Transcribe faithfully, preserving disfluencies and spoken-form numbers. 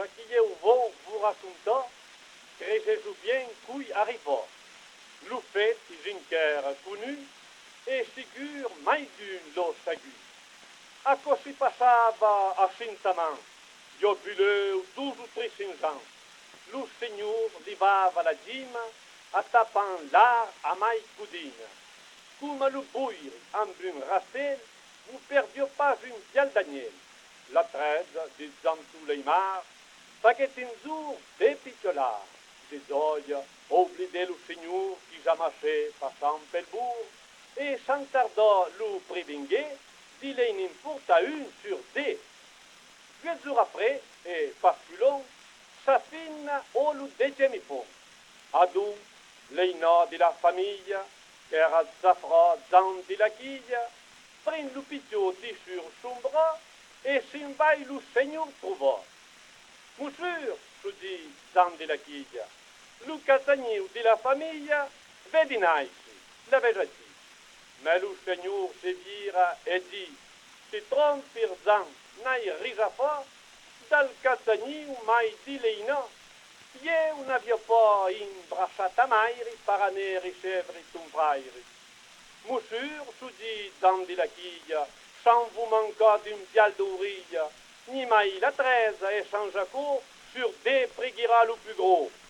qui est au vent vous raconta que Jésus bien couille arriva. Le fait j'ai une cœur connu et figure mai d'une lo sagu. A quoi si passava a Sintaman, io buleu douze ou trecents ans. Le Seigneur livava la dîme a tapant l'art a mai cudine. Comme le bouille en brun racel, vous perdiez pas une piale d'Agnel. La treize, disant tous les mars, paquet un jour des piccolars, des oeils, oublié le Seigneur qui jamais passant Pelbourg, et sans tarder le prévinguer, d'il est n'importe à une sur dix. Quelques jours après, et pas plus long, sa fine au le deuxième pont. À nous, les noms de la famille, car Zafra dans de la quille, prennent le pitiot sur son bras et s'en va le Seigneur trouva. Monsieur, se dit dans de la quille, le casanier de la famille, vedi ici, l'avais-je dit. Mais le Seigneur se vira et dit, si trompe pirzan n'aille risa pas, dal casanier ou mai di leina, ie un n'avia pas in brassata maire par année ricevre ton frère. Monsieur, se dit dans de la quille, sans vous manquer d'une piale d'ourille, ni mai la treize et sans jaco, sur des priguera le plus gros.